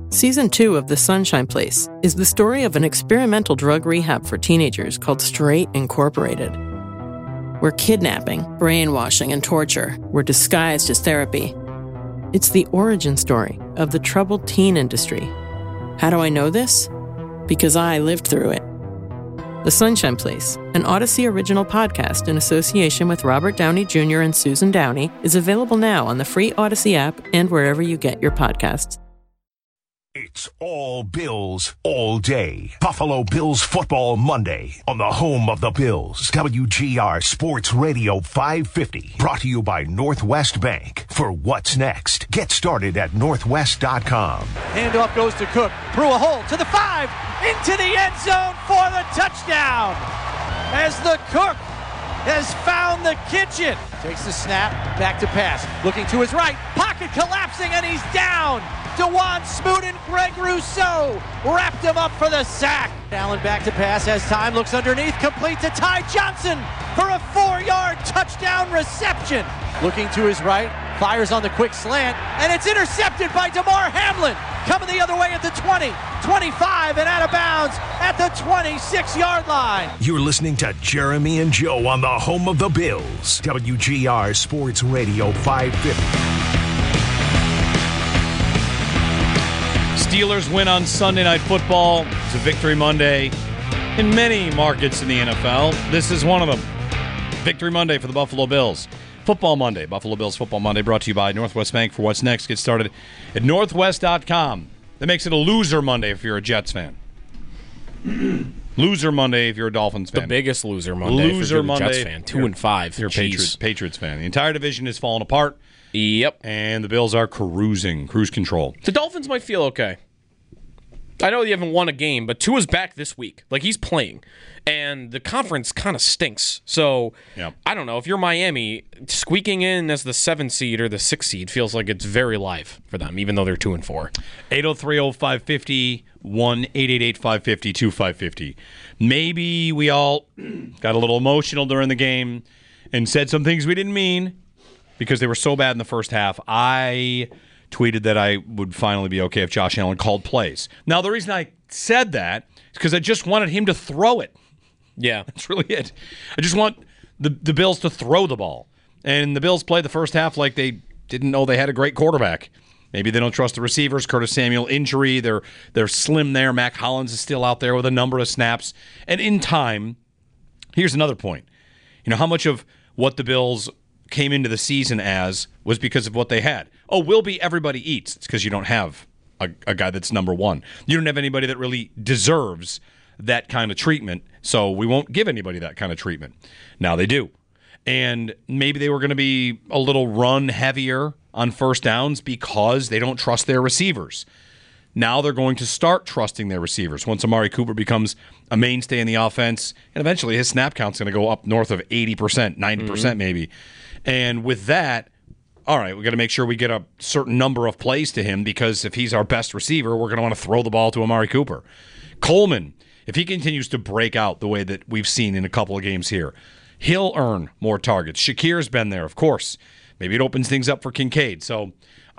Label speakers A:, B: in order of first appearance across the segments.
A: Season 2 of The Sunshine Place is the story of an experimental drug rehab for teenagers called Straight Incorporated, where kidnapping, brainwashing, and torture were disguised as therapy. It's the origin story of the troubled teen industry. How do I know this? Because I lived through it. The Sunshine Place, an Odyssey original podcast in association with Robert Downey Jr. and Susan Downey, is available now on the free Odyssey app and wherever you get your podcasts.
B: It's all Bills, all day. Buffalo Bills Football Monday on the home of the Bills. WGR Sports Radio 550. Brought to you by Northwest Bank. For what's next, get started at northwest.com.
C: Handoff goes to Cook. Through a hole to the 5. Into the end zone for the touchdown. As the Cook has found the kitchen. Takes the snap, back to pass. Looking to his right. Pocket collapsing and he's down. DeJuan Smoot and Greg Rousseau wrapped him up for the sack. Allen back to pass, has time, looks underneath, complete to Ty Johnson for a 4-yard touchdown reception. Looking to his right, fires on the quick slant, and it's intercepted by Damar Hamlin. Coming the other way at the 20, 25, and out of bounds at the 26-yard line.
B: You're listening to Jeremy and Joe on the home of the Bills. WGR Sports Radio 550.
D: Steelers win on Sunday Night Football. It's a Victory Monday in many markets in the NFL. This is one of them. Victory Monday for the Buffalo Bills. Football Monday, Buffalo Bills Football Monday, brought to you by Northwest Bank. For what's next, get started at northwest.com. That makes it a loser Monday if you're a Jets fan. Loser Monday if you're a Dolphins fan.
E: The biggest loser Monday if you're a Jets fan. 2-5.
D: You're a Patriots fan. The entire division is falling apart.
E: Yep.
D: And the Bills are cruise control.
E: The Dolphins might feel okay. I know you haven't won a game, but Tua's back this week. Like, he's playing. And the conference kind of stinks. So,
D: yep.
E: I don't know. If you're Miami, squeaking in as the 7 seed or the 6 seed feels like it's very live for them, even though they're 2-4.
D: 803-0550, 1-888-550-2550. Maybe we all got a little emotional during the game and said some things we didn't mean because they were so bad in the first half. I tweeted that I would finally be okay if Josh Allen called plays. Now, the reason I said that is because I just wanted him to throw it.
E: Yeah.
D: That's really it. I just want the Bills to throw the ball. And the Bills played the first half like they didn't know they had a great quarterback. Maybe they don't trust the receivers. Curtis Samuel injury. They're slim there. Mac Hollins is still out there with a number of snaps. And in time, here's another point. You know, how much of what the Bills came into the season as was because of what they had. Oh, will be everybody eats. It's because you don't have a guy that's number one. You don't have anybody that really deserves that kind of treatment, so we won't give anybody that kind of treatment. Now they do. And maybe they were going to be a little run heavier on first downs because they don't trust their receivers. Now they're going to start trusting their receivers once Amari Cooper becomes a mainstay in the offense, and eventually his snap count's going to go up north of 80%, 90% maybe. And with that, all right, we got to make sure we get a certain number of plays to him because if he's our best receiver, we're going to want to throw the ball to Amari Cooper. Coleman, if he continues to break out the way that we've seen in a couple of games here, he'll earn more targets. Shakir's been there, of course. Maybe it opens things up for Kincaid. So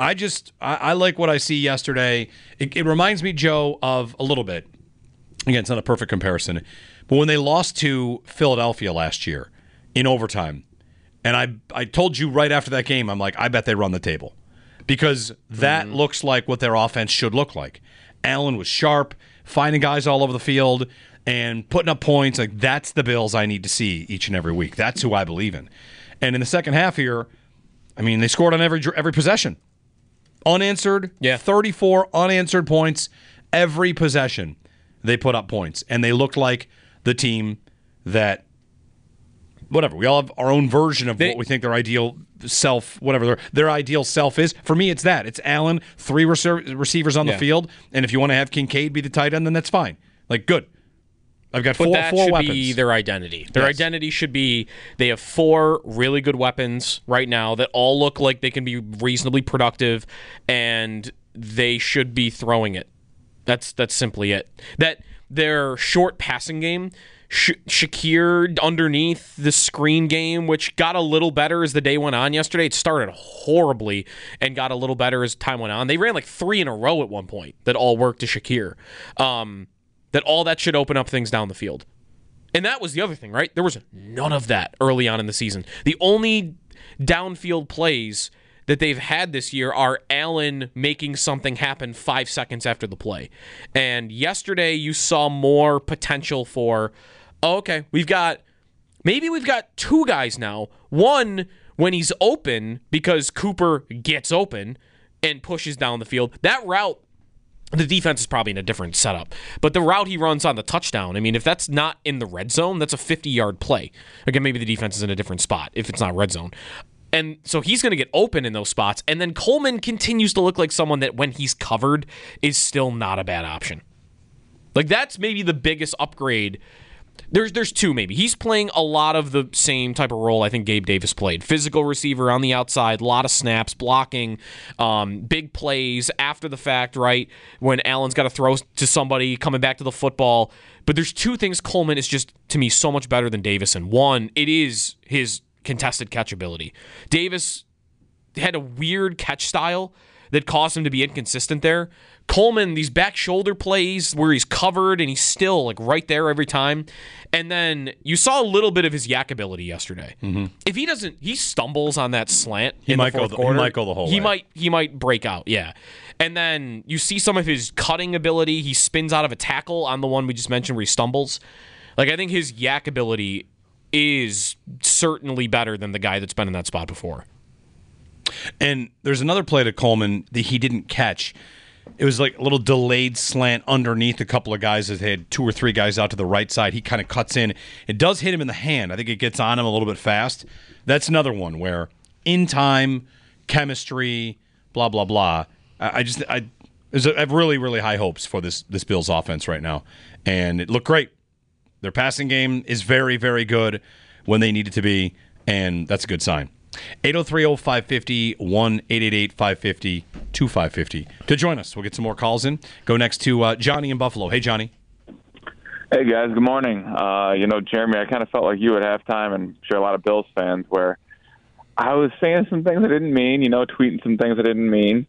D: I like what I see yesterday. It reminds me, Joe, of a little bit. Again, it's not a perfect comparison. But when they lost to Philadelphia last year in overtime, and I told you right after that game, I'm like, I bet they run the table. Because that looks like what their offense should look like. Allen was sharp, finding guys all over the field, and putting up points. Like, that's the Bills I need to see each and every week. That's who I believe in. And in the second half here, I mean, they scored on every possession. Unanswered, 34 unanswered points every possession. They put up points, and they looked like the team that, whatever, we all have our own version of what we think their ideal self, whatever their ideal self is. For me, it's that. It's Allen, 3 receivers on the field, and if you want to have Kincaid be the tight end, then that's fine. Like, good. I've got four weapons.
E: That should be their identity. Their identity should be they have 4 really good weapons right now that all look like they can be reasonably productive, and they should be throwing it. That's simply it. That their short passing game Shakir underneath the screen game, which got a little better as the day went on yesterday. It started horribly and got a little better as time went on. They ran like 3 in a row at one point that all worked to Shakir. That should open up things down the field. And that was the other thing, right? There was none of that early on in the season. The only downfield plays that they've had this year are Allen making something happen 5 seconds after the play. And yesterday you saw more potential for, we've got 2 guys now. One, when he's open, because Cooper gets open and pushes down the field. That route, the defense is probably in a different setup. But the route he runs on the touchdown, I mean, if that's not in the red zone, that's a 50-yard play. Again, maybe the defense is in a different spot if it's not red zone. And so he's going to get open in those spots. And then Coleman continues to look like someone that when he's covered is still not a bad option. Like, that's maybe the biggest upgrade. There's 2 maybe. He's playing a lot of the same type of role I think Gabe Davis played. Physical receiver on the outside, a lot of snaps, blocking, big plays after the fact, right? When Allen's got to throw to somebody, coming back to the football. But there's 2 things Coleman is just, to me, so much better than Davis. And one, it is his contested catch ability. Davis had a weird catch style that caused him to be inconsistent there. Coleman, these back shoulder plays where he's covered and he's still like right there every time. And then you saw a little bit of his yak ability yesterday. Mm-hmm. If he stumbles on that slant in the fourth quarter.
D: He might go the whole way.
E: He might break out, yeah. And then you see some of his cutting ability. He spins out of a tackle on the one we just mentioned where he stumbles. Like, I think his yak ability is certainly better than the guy that's been in that spot before.
D: And there's another play to Coleman that he didn't catch. It was like a little delayed slant underneath a couple of guys that had 2 or 3 guys out to the right side. He kind of cuts in. It does hit him in the hand. I think it gets on him a little bit fast. That's another one where in time, chemistry, blah, blah, blah. I have really, really high hopes for this Bills offense right now. And it looked great. Their passing game is very, very good when they need it to be, and that's a good sign. 803-0550, 1-888-550-2550. To join us, we'll get some more calls in. Go next to Johnny in Buffalo. Hey, Johnny.
F: Hey, guys. Good morning. Jeremy, I kind of felt like you at halftime, and I'm sure a lot of Bills fans, where I was saying some things I didn't mean, tweeting some things I didn't mean.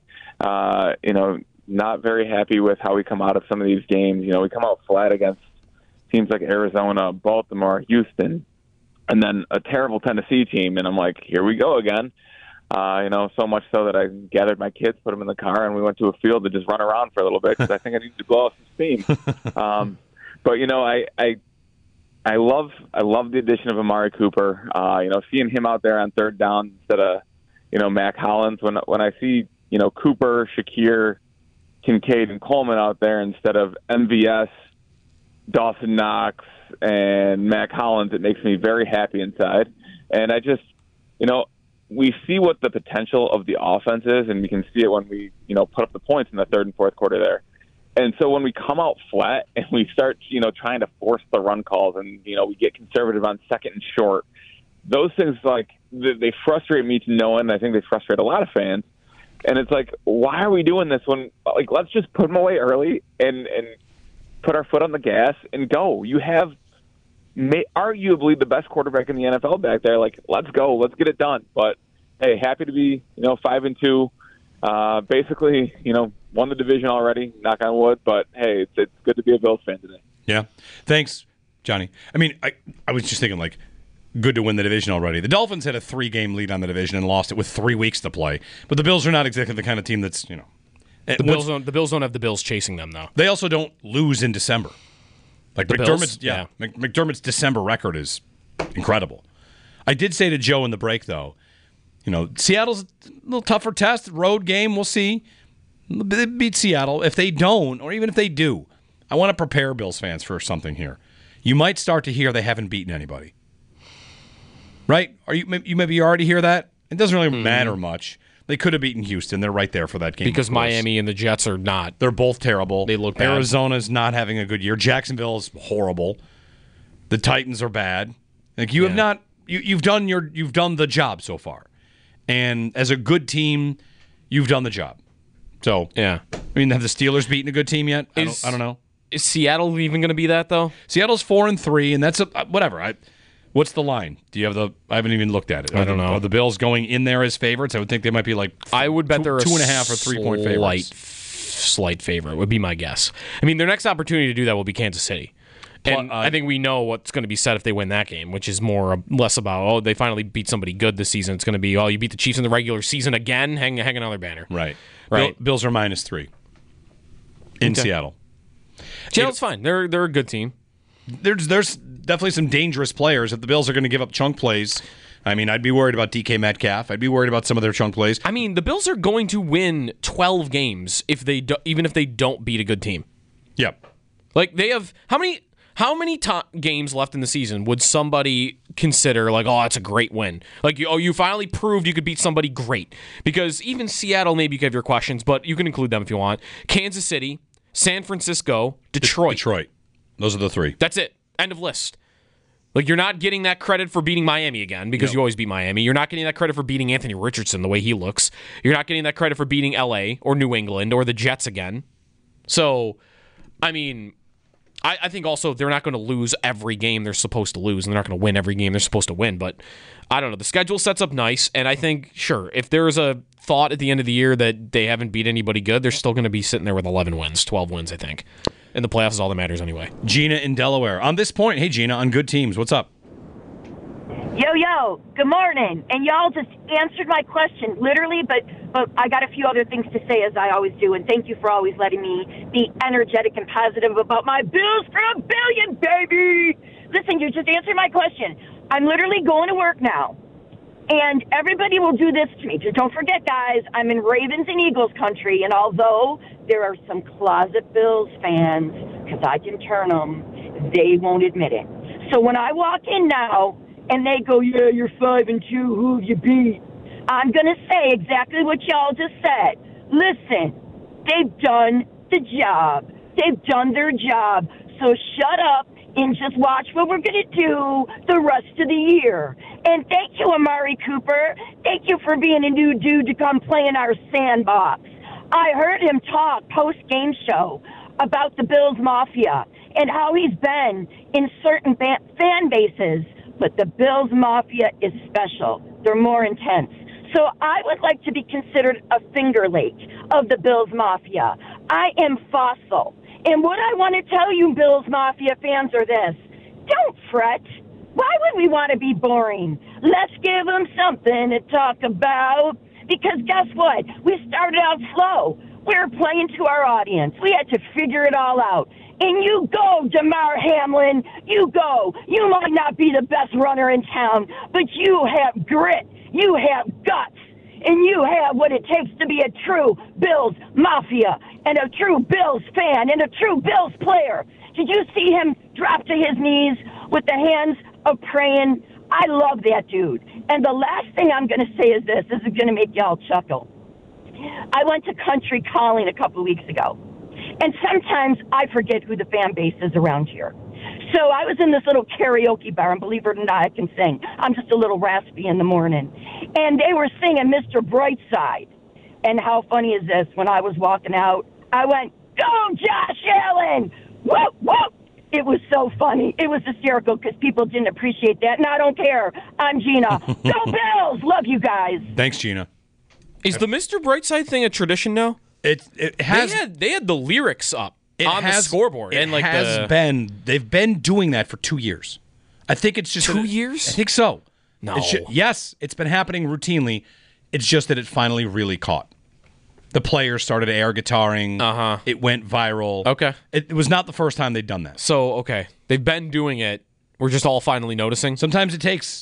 F: Not very happy with how we come out of some of these games. We come out flat against teams like Arizona, Baltimore, Houston, and then a terrible Tennessee team. And I'm like, here we go again. So much so that I gathered my kids, put them in the car, and we went to a field to just run around for a little bit because I think I needed to blow off some steam. I love the addition of Amari Cooper. Seeing him out there on third down instead of, Mac Hollins. When I see, Cooper, Shakir, Kincaid, and Coleman out there instead of MVS, Dawson Knox, and Mac Hollins, it makes me very happy inside. And I just, we see what the potential of the offense is, and we can see it when we, put up the points in the third and fourth quarter there. And so when we come out flat and we start, trying to force the run calls and, we get conservative on second and short, those things, they frustrate me to no end. I think they frustrate a lot of fans. And it's like, why are we doing this when, let's just put them away early and put our foot on the gas and go. You have arguably the best quarterback in the NFL back there. Let's go. Let's get it done. But, hey, happy to be, 5-2. Basically, won the division already, knock on wood. But, hey, it's good to be a Bills fan today.
D: Yeah. Thanks, Johnny. I mean, I was just thinking, good to win the division already. The Dolphins had a 3-game lead on the division and lost it with 3 weeks to play. But the Bills are not exactly the kind of team that's,
E: The Bills don't have the Bills chasing them, though.
D: They also don't lose in December. McDermott's December record is incredible. I did say to Joe in the break, though, Seattle's a little tougher test, road game. We'll see. They beat Seattle. If they don't, or even if they do, I want to prepare Bills fans for something here. You might start to hear they haven't beaten anybody. Right? You maybe already hear that? It doesn't really matter much. They could have beaten Houston. They're right there for that game.
E: Because Miami and the Jets are not.
D: They're both terrible.
E: They look bad.
D: Arizona's not having a good year. Jacksonville is horrible. The Titans are bad. Have not. You've done the job so far, and as a good team, you've done the job. So
E: yeah.
D: Have the Steelers beaten a good team yet? I don't know.
E: Is Seattle even going to be that, though?
D: Seattle's 4-3, and that's whatever. What's the line? Do you have the? I haven't even looked at it.
E: I don't know.
D: Are the Bills going in there as favorites? I would think they might be like.
E: I would bet they're
D: 2.5 or 3 point favorites.
E: Slight favorite would be my guess. I mean, their next opportunity to do that will be Kansas City. And I think we know what's going to be said if they win that game, which is less about, they finally beat somebody good this season. It's going to be, you beat the Chiefs in the regular season again, hang another banner.
D: Right.
E: Right.
D: Bills are -3 in Seattle.
E: Seattle's fine. They're a good team.
D: There's definitely some dangerous players. If the Bills are going to give up chunk plays, I mean, I'd be worried about DK Metcalf. I'd be worried about some of their chunk plays.
E: I mean, the Bills are going to win 12 games even if they don't beat a good team.
D: Yep.
E: Like, they have how many games left in the season would somebody consider like, oh, that's a great win? Like, you finally proved you could beat somebody great. Because even Seattle, maybe you could have your questions, but you can include them if you want. Kansas City, San Francisco, Detroit.
D: Those are the 3.
E: That's it. End of list. Like, you're not getting that credit for beating Miami again because you always beat Miami. You're not getting that credit for beating Anthony Richardson the way he looks. You're not getting that credit for beating LA or New England or the Jets again. So, I mean, I think also they're not going to lose every game they're supposed to lose, and they're not going to win every game they're supposed to win. But I don't know. The schedule sets up nice, and I think, sure, if there's a thought at the end of the year that they haven't beat anybody good, they're still going to be sitting there with 11 wins, 12 wins, I think. And the playoffs is all that matters anyway.
D: Gina in Delaware. On this point, hey, Gina, on good teams, what's up?
G: Yo, good morning. And y'all just answered my question, literally, but I got a few other things to say, as I always do, and thank you for always letting me be energetic and positive about my Bills for $1 billion, baby! Listen, you just answered my question. I'm literally going to work now, and everybody will do this to me. Just don't forget, guys, I'm in Ravens and Eagles country, and although there are some closet Bills fans, because I can turn them, they won't admit it. So when I walk in now, and they go, yeah, you're 5-2, who you beat? I'm going to say exactly what y'all just said. Listen, they've done the job. They've done their job. So shut up and just watch what we're going to do the rest of the year. And thank you, Amari Cooper. Thank you for being a new dude to come play in our sandbox. I heard him talk post-game show about the Bills Mafia and how he's been in certain fan bases. But the Bills Mafia is special. They're more intense. So I would like to be considered a Finger Lake of the Bills Mafia. I am fossil. And what I want to tell you, Bills Mafia fans, are this. Don't fret. Why would we want to be boring? Let's give them something to talk about. Because guess what? We started out slow. We were playing to our audience. We had to figure it all out. And you go, DeMar Hamlin. You go. You might not be the best runner in town, but you have grit. You have guts. And you have what it takes to be a true Bills Mafia and a true Bills fan and a true Bills player. Did you see him drop to his knees with the hands of praying? I love that dude. And the last thing I'm going to say is this. This is going to make y'all chuckle. I went to Country Calling a couple of weeks ago. And sometimes I forget who the fan base is around here. So I was in this little karaoke bar, and believe it or not, I can sing. I'm just a little raspy in the morning. And they were singing Mr. Brightside. And how funny is this? When I was walking out, I went, go, Josh Allen! Whoop, whoop! It was so funny. It was hysterical because people didn't appreciate that. And I don't care. I'm Gina. Go Bills! Love you guys.
D: Thanks, Gina.
E: Is the Mr. Brightside thing a tradition now?
D: It has.
E: They had the lyrics up on the scoreboard.
D: They've been doing that for 2 years. I think it's just
E: 2 years.
D: I think so.
E: No.
D: Yes, it's been happening routinely. It's just that it finally really caught. The players started air guitaring. It went viral.
E: Okay.
D: It was not the first time they'd done that.
E: So, okay. They've been doing it. We're just all finally noticing.
D: Sometimes it takes,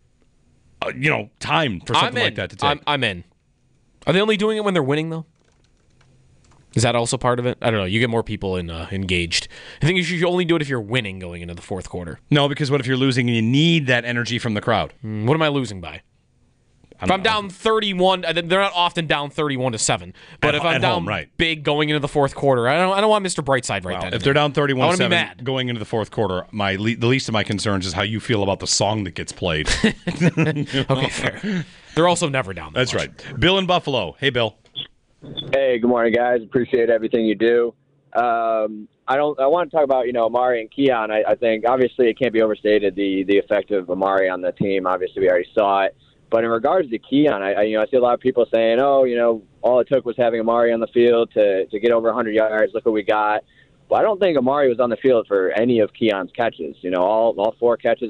D: time for something like that to take.
E: I'm in. Are they only doing it when they're winning, though? Is that also part of it? I don't know. You get more people engaged. I think you should only do it if you're winning going into the fourth quarter.
D: No, because what if you're losing and you need that energy from the crowd?
E: What am I losing by? If I'm down 31, they're not often down 31-7. But if I'm down big going into the fourth quarter, I don't want Mr. Brightside right then.
D: If they're down 31-7 going into the fourth quarter, the least of my concerns is how you feel about the song that gets played.
E: Okay, fair. They're also never down.
D: That's
E: much.
D: Right. Bill in Buffalo. Hey, Bill.
H: Hey, good morning, guys. Appreciate everything you do. I want to talk about, Amari and Keon. I think obviously it can't be overstated the effect of Amari on the team. Obviously we already saw it. But in regards to Keon, I see a lot of people saying, all it took was having Amari on the field to get over 100 yards. Look what we got. But I don't think Amari was on the field for any of Keon's catches. All 4 catches,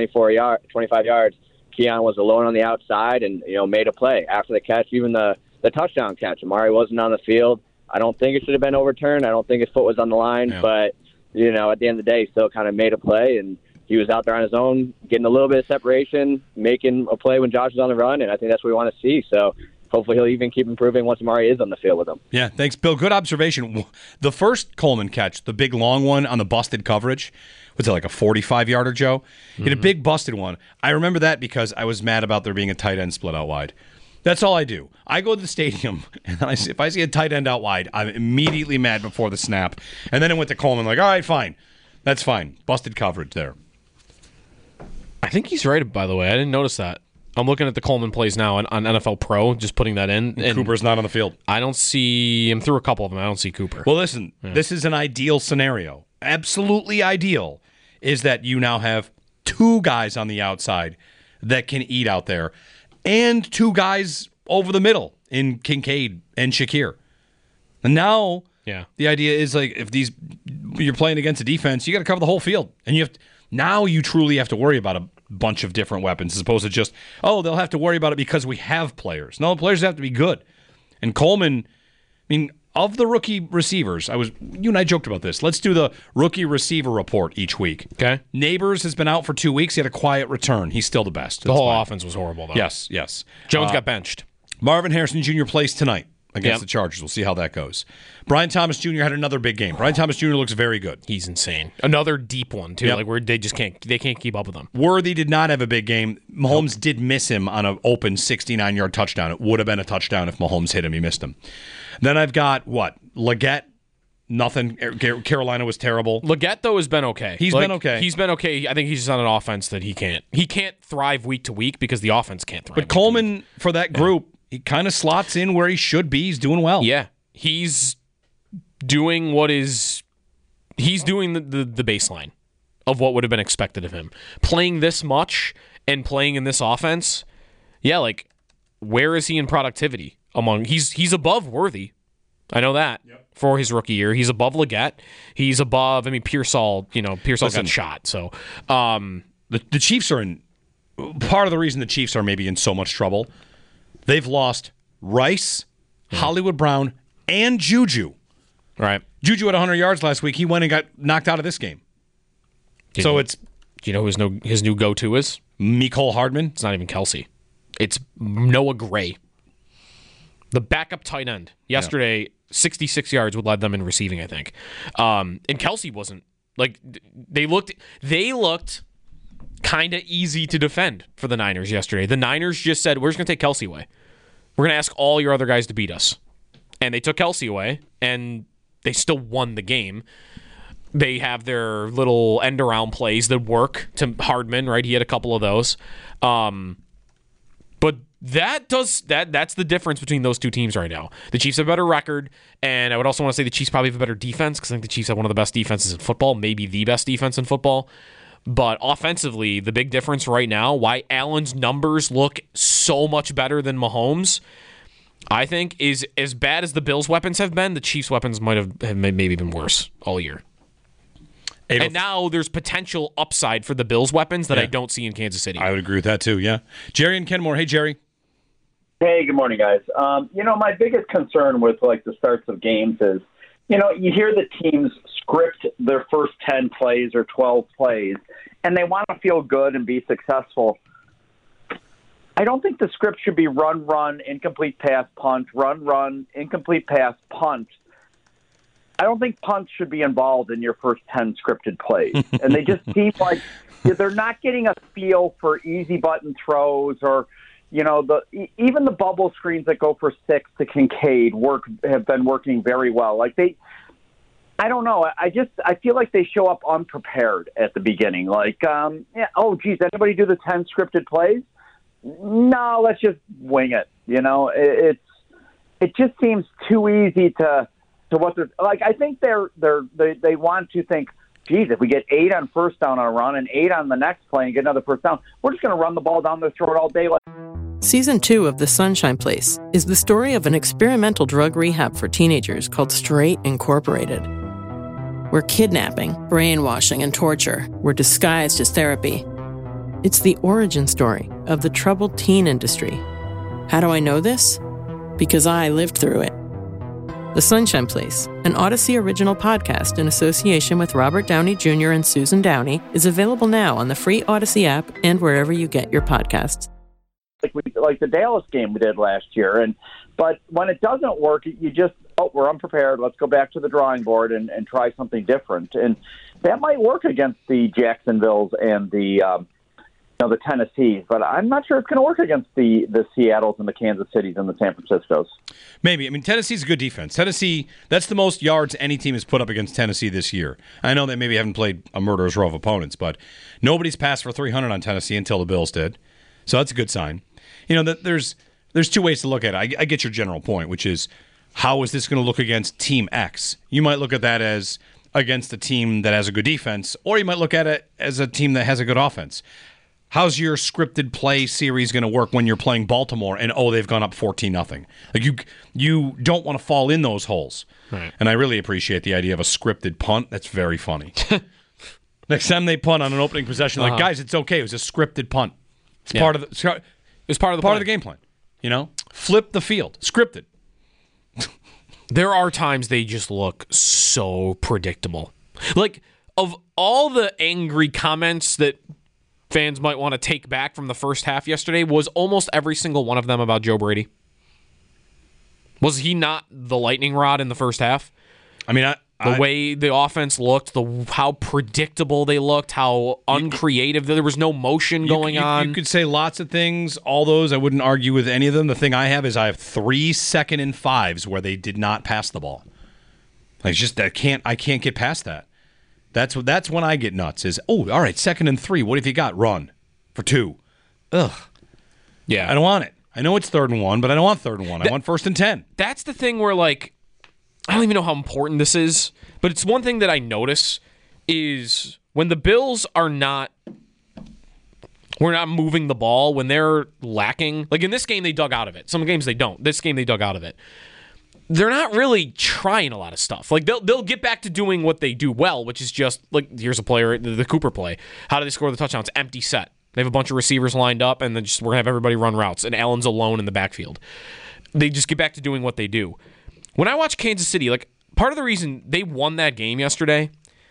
H: 25 yards. Keon was alone on the outside and, made a play after the catch. Even the touchdown catch, Amari wasn't on the field. I don't think it should have been overturned. I don't think his foot was on the line. Yeah. But, at the end of the day, he still kind of made a play. And he was out there on his own, getting a little bit of separation, making a play when Josh was on the run. And I think that's what we want to see. So hopefully he'll even keep improving once Amari is on the field with him.
D: Yeah, thanks, Bill. Good observation. The first Coleman catch, the big long one on the busted coverage, was it like a 45-yarder, Joe? He had a big busted one. I remember that because I was mad about there being a tight end split out wide. That's all I do. I go to the stadium, and if I see a tight end out wide, I'm immediately mad before the snap. And then it went to Coleman, like, all right, fine. That's fine. Busted coverage there.
E: I think he's right, by the way. I didn't notice that. I'm looking at the Coleman plays now on NFL Pro, just putting that in.
D: And Cooper's not on the field.
E: I don't see him through a couple of them. I don't see Cooper.
D: Well, listen, This is an ideal scenario. Absolutely ideal is that you now have 2 guys on the outside that can eat out there and 2 guys over the middle in Kincaid and Shakir. And now the idea is like if you're playing against a defense, you got to cover the whole field. And now you truly have to worry about a bunch of different weapons as opposed to just, they'll have to worry about it because we have players. No, the players have to be good. And Coleman, of the rookie receivers, you and I joked about this. Let's do the rookie receiver report each week.
E: Okay.
D: Neighbors has been out for 2 weeks. He had a quiet return. He's still the best.
E: The whole offense was horrible, though.
D: Yes.
E: Jones got benched.
D: Marvin Harrison Jr. plays tonight against the Chargers. We'll see how that goes. Brian Thomas Jr. had another big game. Brian Thomas Jr. looks very good.
E: He's insane. Another deep one, too. Like where they just can't keep up with him.
D: Worthy did not have a big game. Mahomes did miss him on an open 69-yard touchdown. It would have been a touchdown if Mahomes hit him. He missed him. Then I've got, Leggett, nothing. Carolina was terrible.
E: Leggett, though, has been okay.
D: He's been okay.
E: He's been okay. I think he's just on an offense that he can't thrive week to week because the offense can't thrive.
D: But Coleman, for that group, he kind of slots in where he should be. He's doing well.
E: Yeah. He's doing he's doing the baseline of what would have been expected of him. Playing this much and playing in this offense, where is he in productivity? He's above Worthy. I know that for his rookie year. He's above Leggett. He's above, Pearsall, got shot. So
D: the Chiefs are in, part of the reason the Chiefs are maybe in so much trouble, they've lost Rice, Hollywood Brown, and Juju.
E: Right.
D: Juju had 100 yards last week. He went and got knocked out of this game.
E: Do you know who his new go-to is?
D: Mecole Hardman.
E: It's not even Kelsey. It's Noah Gray. The backup tight end. Yesterday, 66 yards would lead them in receiving, I think. And Kelsey wasn't. They looked kind of easy to defend for the Niners yesterday. The Niners just said, we're just going to take Kelsey away. We're going to ask all your other guys to beat us. And they took Kelsey away, and they still won the game. They have their little end-around plays that work to Hardman, right? He had a couple of those. But that's the difference between those two teams right now. The Chiefs have a better record, and I would also want to say the Chiefs probably have a better defense because I think the Chiefs have one of the best defenses in football, maybe the best defense in football. But offensively, the big difference right now, why Allen's numbers look so much better than Mahomes, I think, is as bad as the Bills' weapons have been, the Chiefs' weapons might have maybe been worse all year. And now there's potential upside for the Bills' weapons that I don't see in Kansas City.
D: I would agree with that too, yeah. Jerry and Kenmore. Hey, Jerry.
I: Hey, good morning, guys. My biggest concern with the starts of games is, you hear the teams script their first 10 plays or 12 plays, and they want to feel good and be successful. I don't think the script should be run, incomplete pass, punt, run, incomplete pass, punt. I don't think punts should be involved in your first 10 scripted plays. And they just seem like they're not getting a feel for easy button throws or, even the bubble screens that go for 6 to Kincaid have been working very well. I don't know. I feel like they show up unprepared at the beginning. Anybody do the 10 scripted plays? No, let's just wing it. It just seems too easy to to what they're like. I think they want to think, geez, if we get 8 on first down on a run and 8 on the next play and get another first down, we're just going to run the ball down their throat all day.
A: Season 2 of The Sunshine Place is the story of an experimental drug rehab for teenagers called Straight Incorporated, where kidnapping, brainwashing, and torture were disguised as therapy. It's the origin story of the troubled teen industry. How do I know this? Because I lived through it. The Sunshine Place, an Odyssey original podcast in association with Robert Downey Jr. and Susan Downey, is available now on the free Odyssey app and wherever you get your podcasts.
I: Like the Dallas game we did last year, but when it doesn't work, you just, we're unprepared. Let's go back to the drawing board and try something different, and that might work against the Jacksonvilles and the Tennessees, but I'm not sure it's going to work against the Seattles and the Kansas Cities and the San Franciscos.
D: Maybe. I mean, Tennessee's a good defense. Tennessee, that's the most yards any team has put up against Tennessee this year. I know they maybe haven't played a murderer's row of opponents, but nobody's passed for 300 on Tennessee until the Bills did, so that's a good sign. There's two ways to look at it. I get your general point, which is, how is this going to look against Team X? You might look at that as against a team that has a good defense, or you might look at it as a team that has a good offense. How's your scripted play series going to work when you're playing Baltimore and, they've gone up 14-0? Like, you don't want to fall in those holes. Right. And I really appreciate the idea of a scripted punt. That's very funny. Next time they punt on an opening possession, like, guys, it's okay. It was a scripted punt. It's part of the game plan. Flip the field. Scripted.
E: There are times they just look so predictable. Like, of all the angry comments that fans might want to take back from the first half yesterday, was almost every single one of them about Joe Brady? Was he not the lightning rod in the first half?
D: I mean,
E: the way the offense looked, how predictable they looked, how uncreative. There was no motion going on.
D: You could say lots of things. All those, I wouldn't argue with any of them. The thing I have is I have 3 2nd and 5s where they did not pass the ball. It's just I can't get past that. That's when I get nuts. Is all right, 2nd and 3. What have you got? Run for 2. Ugh.
E: Yeah,
D: I don't want it. I know it's 3rd and 1, but I don't want 3rd and 1. I want 1st and 10.
E: That's the thing where, like, I don't even know how important this is, but it's one thing that I notice is when the Bills we're not moving the ball, when they're lacking. Like in this game, they dug out of it. Some games they don't. This game, they dug out of it. They're not really trying a lot of stuff. Like they'll get back to doing what they do well, which is just like, here's a player, the Cooper play. How do they score the touchdown? It's empty set. They have a bunch of receivers lined up, and then we're gonna have everybody run routes, and Allen's alone in the backfield. They just get back to doing what they do. When I watch Kansas City, like, part of the reason they won that game yesterday,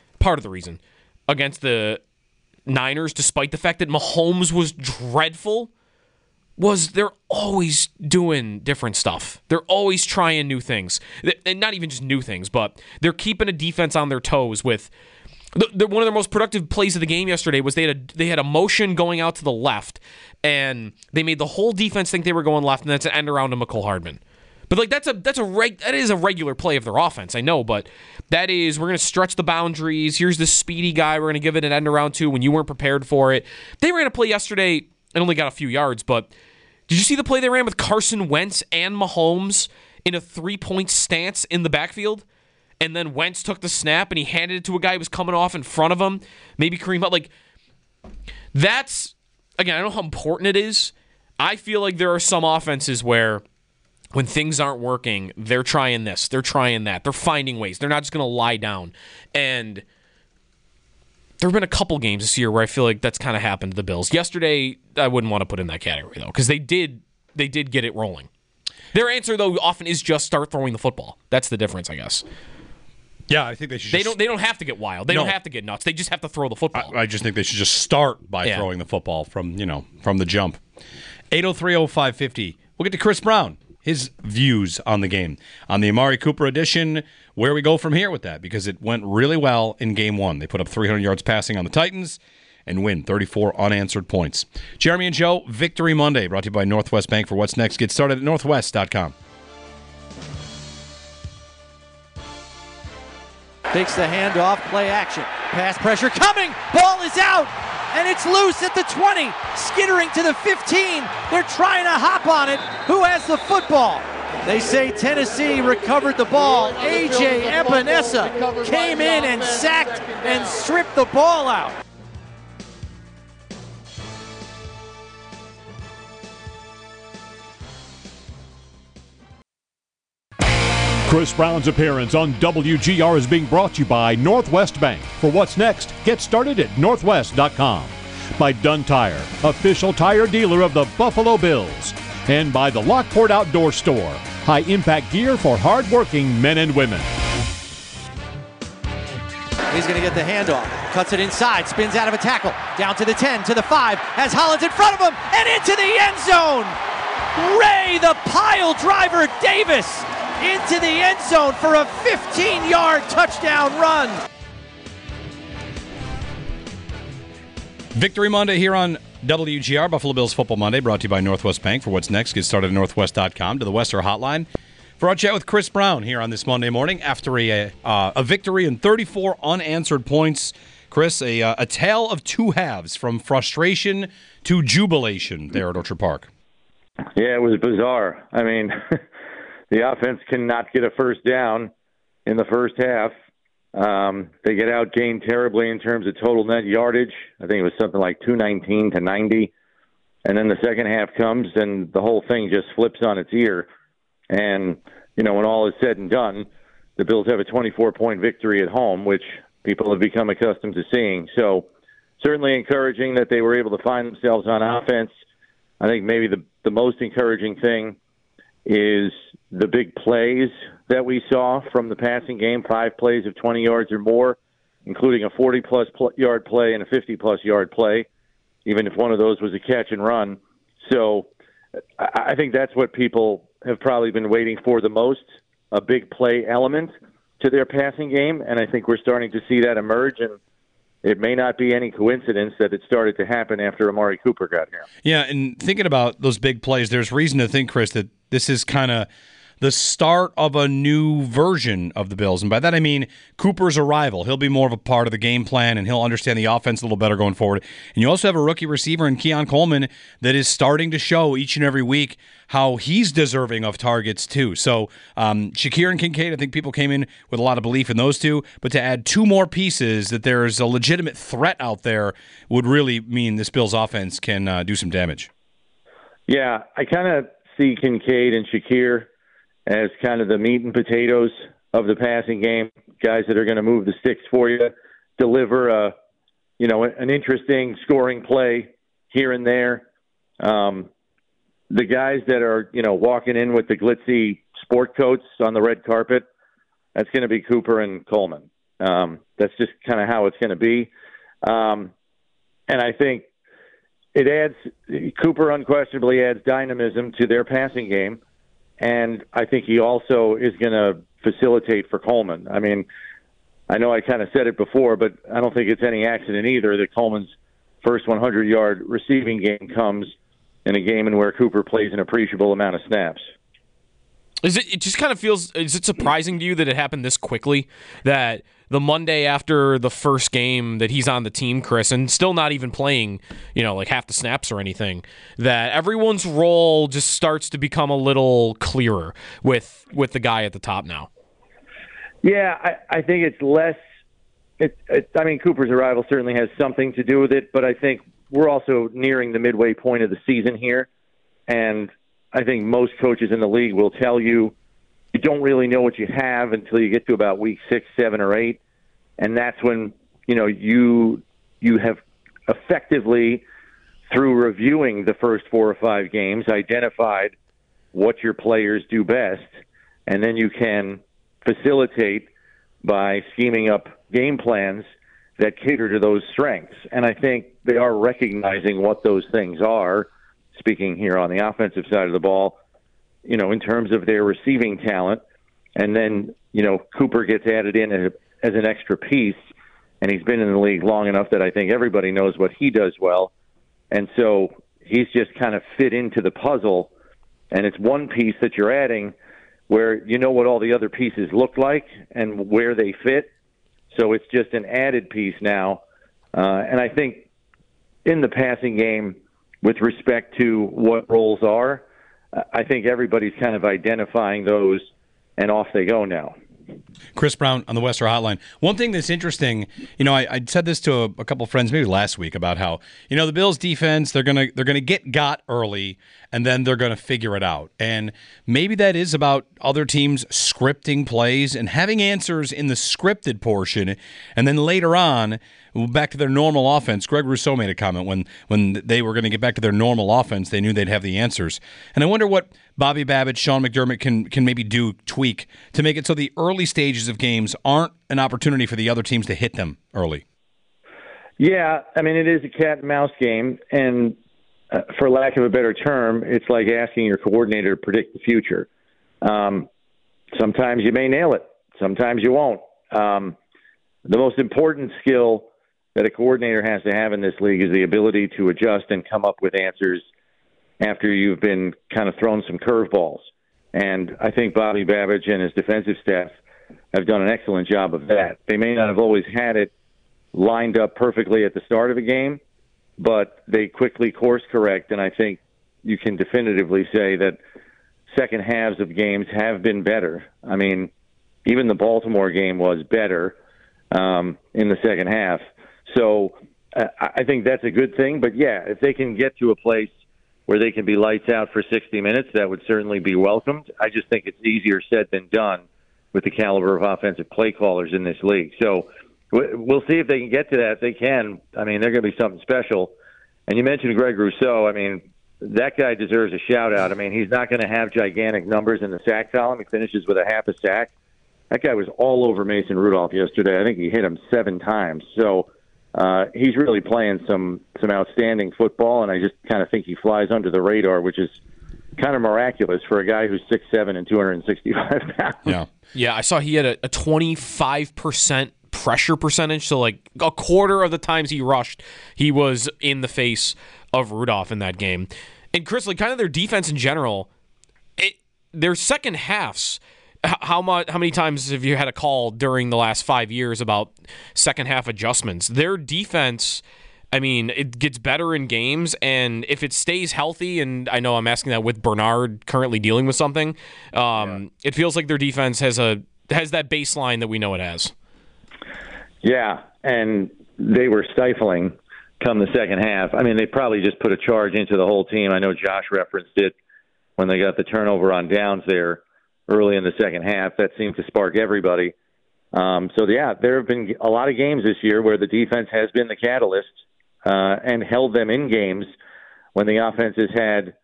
E: against the Niners, despite the fact that Mahomes was dreadful, was they're always doing different stuff. They're always trying new things. And not even just new things, but they're keeping a defense on their toes with... one of their most productive plays of the game yesterday was they had a motion going out to the left, and they made the whole defense think they were going left, and that's an end around to McCole Hardman. But like that is a regular play of their offense, I know, but that is, we're going to stretch the boundaries. Here's this speedy guy we're going to give it an end around to when you weren't prepared for it. They ran a play yesterday and only got a few yards, but did you see the play they ran with Carson Wentz and Mahomes in a 3-point stance in the backfield? And then Wentz took the snap and he handed it to a guy who was coming off in front of him. Maybe Kareem Hunt. Like, that's, again, I don't know how important it is. I feel like there are some offenses where when things aren't working, they're trying this, they're trying that, they're finding ways. They're not just going to lie down. And there have been a couple games this year where I feel like that's kind of happened to the Bills. Yesterday, I wouldn't want to put in that category, though, because they did get it rolling. Their answer, though, often is just start throwing the football. That's the difference, I guess.
D: Yeah, I think they should.
E: They don't have to get wild. They don't have to get nuts. They just have to throw the football.
D: I just think they should just start by throwing the football from the jump. 803-0550. We'll get to Chris Brown, his views on the game, on the Amari Cooper edition, where we go from here with that, because it went really well in Game 1. They put up 300 yards passing on the Titans and win 34 unanswered points. Jeremy and Joe, Victory Monday, brought to you by Northwest Bank. For what's next, get started at northwest.com.
C: Takes the handoff, play action. Pass pressure coming. Ball is out. And it's loose at the 20. Skittering to the 15. They're trying to hop on it. Who has the football? They say Tennessee recovered the ball. A.J. Epinesa came in and sacked and stripped the ball out.
J: Chris Brown's appearance on WGR is being brought to you by Northwest Bank. For what's next, get started at northwest.com. By Dunn Tire, official tire dealer of the Buffalo Bills. And by the Lockport Outdoor Store, high-impact gear for hard-working men and women.
C: He's going to get the handoff. Cuts it inside, spins out of a tackle. Down to the 10, to the 5, has Hollins in front of him, and into the end zone! Ray, the pile driver Davis, into the end zone for a 15-yard touchdown run.
D: Victory Monday here on WGR, Buffalo Bills Football Monday, brought to you by Northwest Bank. For what's next, get started at northwest.com to the Wester Hotline for our chat with Chris Brown here on this Monday morning after a victory and 34 unanswered points. Chris, a tale of two halves, from frustration to jubilation there at Orchard Park.
K: Yeah, it was bizarre. I mean, the offense cannot get a first down in the first half. They get outgained terribly in terms of total net yardage. I think it was something like 219 to 90. And then the second half comes, and the whole thing just flips on its ear. And, you know, when all is said and done, the Bills have a 24-point victory at home, which people have become accustomed to seeing. So certainly encouraging that they were able to find themselves on offense. I think maybe the most encouraging thing is the big plays that we saw from the passing game, 5 plays of 20 yards or more, including a 40-plus yard play and a 50-plus yard play, even if one of those was a catch and run. So I think that's what people have probably been waiting for the most, a big play element to their passing game, and I think we're starting to see that emerge, and it may not be any coincidence that it started to happen after Amari Cooper got here.
D: Yeah, and thinking about those big plays, there's reason to think, Chris, that this is kind of the start of a new version of the Bills. And by that I mean Cooper's arrival. He'll be more of a part of the game plan, and he'll understand the offense a little better going forward. And you also have a rookie receiver in Keon Coleman that is starting to show each and every week how he's deserving of targets too. So Shakir and Kincaid, I think people came in with a lot of belief in those two, but to add 2 more pieces that there's a legitimate threat out there would really mean this Bills offense can do some damage.
K: Yeah, I kind of see Kincaid and Shakir as kind of the meat and potatoes of the passing game, guys that are going to move the sticks for you, deliver an interesting scoring play here and there. The guys that are, walking in with the glitzy sport coats on the red carpet, that's going to be Cooper and Coleman. That's just kind of how it's going to be. And I think Cooper unquestionably adds dynamism to their passing game. And I think he also is going to facilitate for Coleman. I mean, I know I kind of said it before, but I don't think it's any accident either that Coleman's first 100-yard receiving game comes in a game in where Cooper plays an appreciable amount of snaps.
E: Is it surprising to you that it happened this quickly, that the Monday after the first game that he's on the team, Chris, and still not even playing, like half the snaps or anything, that everyone's role just starts to become a little clearer with the guy at the top now?
K: Yeah, I think it's less. Cooper's arrival certainly has something to do with it, but I think we're also nearing the midway point of the season here, and I think most coaches in the league will tell you you don't really know what you have until you get to about week 6, 7, or 8, and that's when you have effectively, through reviewing the first 4 or 5 games, identified what your players do best, and then you can facilitate by scheming up game plans that cater to those strengths. And I think they are recognizing what those things are, speaking here on the offensive side of the ball, in terms of their receiving talent. And then, Cooper gets added in as an extra piece, and he's been in the league long enough that I think everybody knows what he does well. And so he's just kind of fit into the puzzle, and it's one piece that you're adding where you know what all the other pieces look like and where they fit. So it's just an added piece now. And I think in the passing game, with respect to what roles are, I think everybody's kind of identifying those, and off they go now.
D: Chris Brown on the Western Hotline. One thing that's interesting, I said this to a couple friends maybe last week about how, the Bills defense, they're gonna get got early and then they're gonna figure it out. And maybe that is about other teams scripting plays and having answers in the scripted portion, and then later on, back to their normal offense. Greg Rousseau made a comment when they were going to get back to their normal offense, they knew they'd have the answers. And I wonder what Bobby Babbitt, Sean McDermott can maybe tweak to make it so the early stages of games aren't an opportunity for the other teams to hit them early.
K: Yeah, I mean, it is a cat and mouse game, and for lack of a better term, it's like asking your coordinator to predict the future. Sometimes you may nail it. Sometimes you won't. The most important skill that a coordinator has to have in this league is the ability to adjust and come up with answers after you've been kind of thrown some curveballs. And I think Bobby Babbage and his defensive staff have done an excellent job of that. They may not have always had it lined up perfectly at the start of a game, but they quickly course correct, and I think you can definitively say that second halves of games have been better. I mean, even the Baltimore game was better in the second half. So I think that's a good thing. But, yeah, if they can get to a place where they can be lights out for 60 minutes, that would certainly be welcomed. I just think it's easier said than done with the caliber of offensive play callers in this league. So we'll see if they can get to that. If they can, I mean, they're going to be something special. And you mentioned Greg Rousseau. I mean, that guy deserves a shout-out. I mean, he's not going to have gigantic numbers in the sack column. He finishes with a half a sack. That guy was all over Mason Rudolph yesterday. I think he hit him 7 times. So he's really playing some outstanding football, and I just kind of think he flies under the radar, which is kind of miraculous for a guy who's 6'7" and 265 pounds.
E: Yeah, I saw he had a 25% pressure percentage, so like a quarter of the times he rushed, he was in the face of Rudolph in that game. And Chris, like kind of their defense in general, their second halves, how many times have you had a call during the last 5 years about second half adjustments? Their defense, I mean, it gets better in games, and if it stays healthy, and I know I'm asking that with Bernard currently dealing with something, it feels like their defense has that baseline that we know it has.
K: Yeah, and they were stifling come the second half. I mean, they probably just put a charge into the whole team. I know Josh referenced it when they got the turnover on downs there early in the second half. That seemed to spark everybody. There have been a lot of games this year where the defense has been the catalyst and held them in games when the offense has had,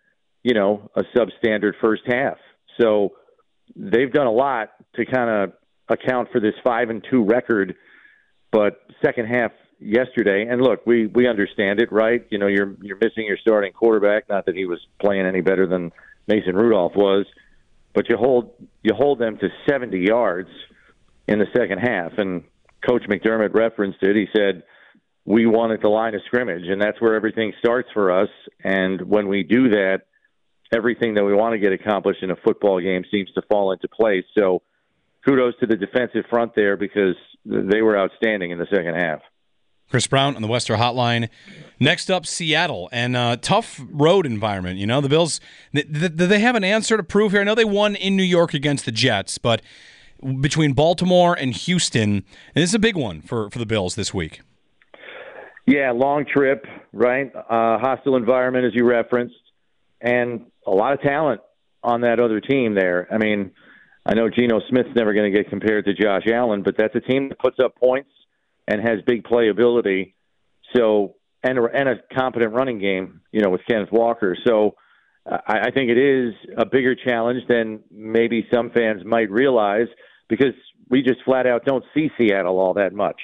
K: a substandard first half. So they've done a lot to kind of account for this 5-2 record. But second half yesterday, and look, we understand it, right? You're missing your starting quarterback. Not that he was playing any better than Mason Rudolph was, but you hold them to 70 yards in the second half. And Coach McDermott referenced it. He said, we won at the line of scrimmage, and that's where everything starts for us. And when we do that, everything that we want to get accomplished in a football game seems to fall into place. So kudos to the defensive front there because they were outstanding in the second half.
D: Chris Brown on the Western Hotline. Next up, Seattle, and tough road environment. The Bills, they have an answer to prove here. I know they won in New York against the Jets, but between Baltimore and Houston, and this is a big one for the Bills this week.
K: Yeah, long trip, right? Hostile environment, as you referenced, and a lot of talent on that other team there. I mean, I know Geno Smith's never going to get compared to Josh Allen, but that's a team that puts up points and has big playability. So, and a competent running game, with Kenneth Walker. So I think it is a bigger challenge than maybe some fans might realize because we just flat out don't see Seattle all that much.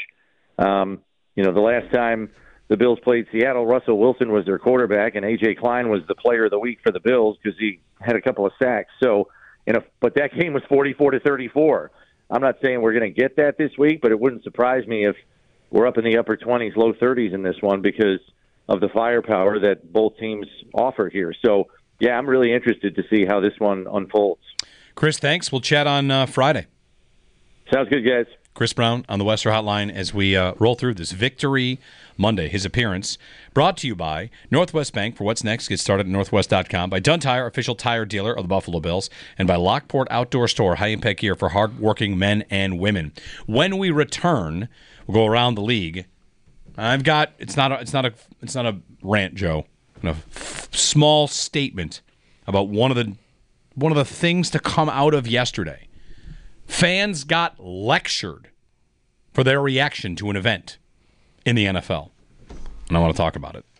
K: The last time the Bills played Seattle, Russell Wilson was their quarterback, and A.J. Klein was the player of the week for the Bills because he had a couple of sacks. So, but that game was 44-34. I'm not saying we're going to get that this week, but it wouldn't surprise me if we're up in the upper 20s, low 30s in this one because of the firepower that both teams offer here. So, yeah, I'm really interested to see how this one unfolds.
D: Chris, thanks. We'll chat on Friday.
K: Sounds good, guys.
D: Chris Brown on the Western Hotline as we roll through this Victory Monday. His appearance brought to you by Northwest Bank. For what's next, get started at northwest.com. By Dunn Tire, official tire dealer of the Buffalo Bills. And by Lockport Outdoor Store, high-impact gear for hard-working men and women. When we return, we'll go around the league. I've got it's not a rant, Joe. A small statement about one of the things to come out of yesterday. Fans got lectured for their reaction to an event in the NFL. And I want to talk about it.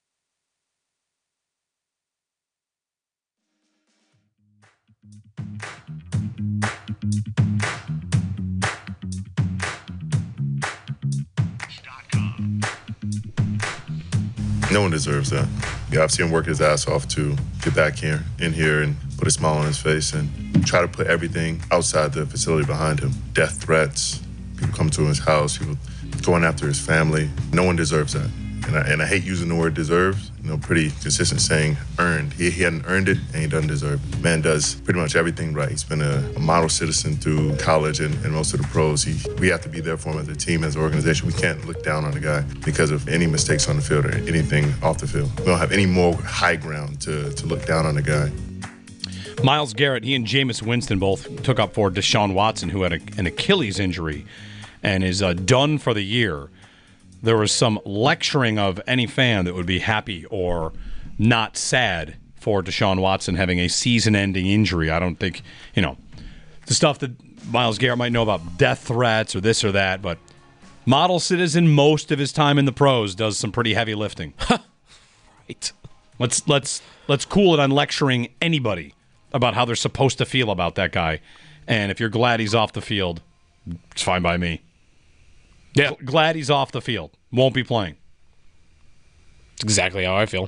L: No one deserves that. I've seen him work his ass off to get back in here and put a smile on his face and try to put everything outside the facility behind him. Death threats, people coming to his house, people going after his family. No one deserves that. And I hate using the word deserves. Pretty consistent saying earned. He hadn't earned it, and he doesn't deserve it. Man does pretty much everything right. He's been a model citizen through college and most of the pros. We have to be there for him as a team, as an organization. We can't look down on the guy because of any mistakes on the field or anything off the field. We don't have any more high ground to look down on the guy.
D: Myles Garrett, he and Jameis Winston both took up for Deshaun Watson, who had an Achilles injury and is done for the year. There was some lecturing of any fan that would be happy or not sad for Deshaun Watson having a season-ending injury. I don't think, the stuff that Myles Garrett might know about death threats or this or that, but model citizen most of his time in the pros does some pretty heavy lifting.
E: Right.
D: Let's cool it on lecturing anybody about how they're supposed to feel about that guy. And if you're glad he's off the field, it's fine by me. Yeah, glad he's off the field. Won't be playing.
E: That's exactly how I feel.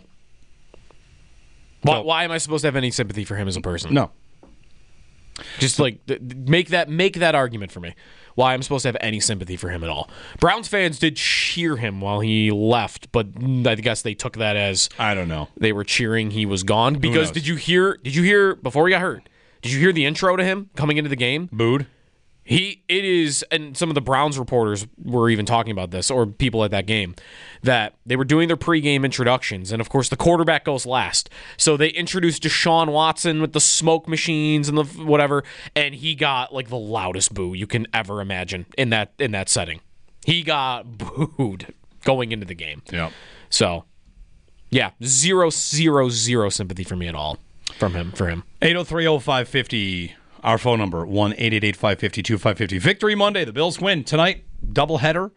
E: Why am I supposed to have any sympathy for him as a person?
D: No.
E: Just make that argument for me. Why I'm supposed to have any sympathy for him at all. Browns fans did cheer him while he left, but I guess they took that as
D: I don't know.
E: They were cheering he was gone because did you hear before he got hurt? Did you hear the intro to him coming into the game?
D: Booed.
E: And some of the Browns reporters were even talking about this, or people at that game, that they were doing their pregame introductions, and of course the quarterback goes last. So they introduced Deshaun Watson with the smoke machines and the whatever, and he got the loudest boo you can ever imagine in that setting. He got booed going into the game.
D: Yeah.
E: So, yeah, zero sympathy for me at all for him.
D: 803-0550. Our phone number, 1-888-550-2550. Victory Monday. The Bills win tonight. Doubleheader.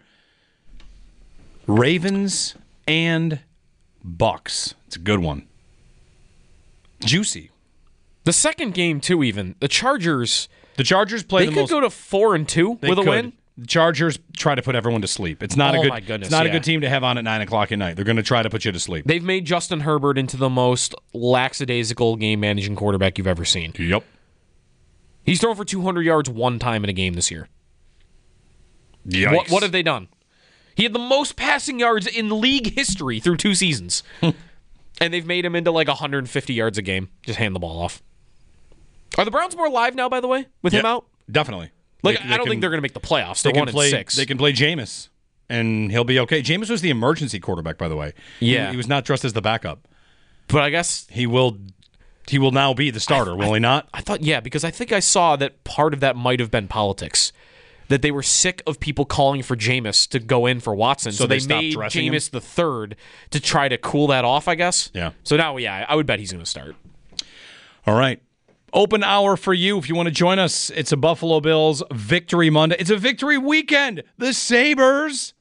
D: Ravens and Bucks. It's a good one. Juicy.
E: The second game, too, even. The Chargers
D: play
E: they could go to 4-2 with a win.
D: The Chargers try to put everyone to sleep. It's not a good team to have on at 9 o'clock at night. They're going to try to put you to sleep.
E: They've made Justin Herbert into the most lackadaisical game-managing quarterback you've ever seen.
D: Yep.
E: He's thrown for 200 yards one time in a game this year.
D: Yikes.
E: What have they done? He had the most passing yards in league history through 2 seasons. And they've made him into 150 yards a game. Just hand the ball off. Are the Browns more live now, by the way, with him out?
D: Definitely.
E: I don't think they're going to make the playoffs. They're 1-6.
D: They can play Jameis, and he'll be okay. Jameis was the emergency quarterback, by the way.
E: Yeah.
D: He was not dressed as the backup.
E: But I guess
D: he will now be the starter, will he not?
E: I thought, because I think I saw that part of that might have been politics. That they were sick of people calling for Jameis to go in for Watson. So they made Jameis the third to try to cool that off, I guess.
D: Yeah.
E: So now, I would bet he's going to start.
D: All right. Open hour for you if you want to join us. It's a Buffalo Bills Victory Monday. It's a victory weekend. The Sabres.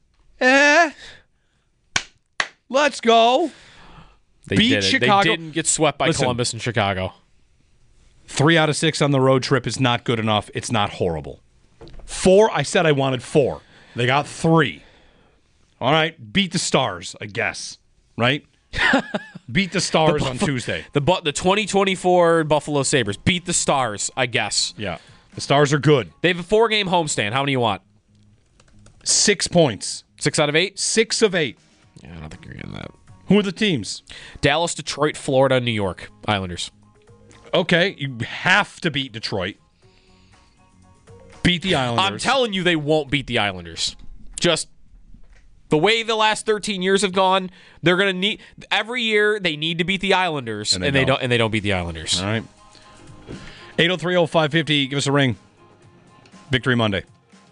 D: Let's go.
E: They
D: beat
E: did it.
D: Chicago.
E: They didn't get swept by Columbus and Chicago.
D: 3 out of 6 on the road trip is not good enough. It's not horrible. 4, I said I wanted 4. They got 3. All right, beat the Stars, I guess. Right? Beat the Stars on Tuesday.
E: The 2024 Buffalo Sabres. Beat the Stars, I guess.
D: Yeah. The Stars are good.
E: They have a 4-game homestand. How many you want?
D: 6 points.
E: 6 out of 8?
D: 6 of 8.
E: Yeah, I don't think you're getting that.
D: Who are the teams?
E: Dallas, Detroit, Florida, New York. Islanders.
D: Okay, you have to beat Detroit. Beat the Islanders.
E: I'm telling you, they won't beat the Islanders. Just the way the last 13 years have gone, they're going to need every year. They need to beat the Islanders, and they don't beat the Islanders.
D: All right. 803-0550. Give us a ring. Victory Monday.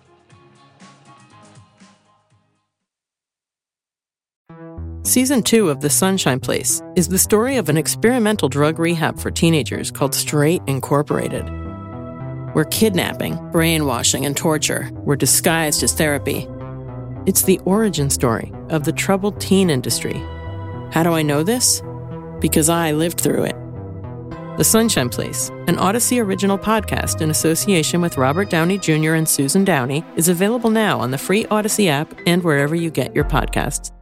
A: Season 2 of The Sunshine Place is the story of an experimental drug rehab for teenagers called Straight Incorporated, where kidnapping, brainwashing, and torture were disguised as therapy. It's the origin story of the troubled teen industry. How do I know this? Because I lived through it. The Sunshine Place, an Odyssey original podcast in association with Robert Downey Jr. and Susan Downey, is available now on the free Odyssey app and wherever you get your podcasts.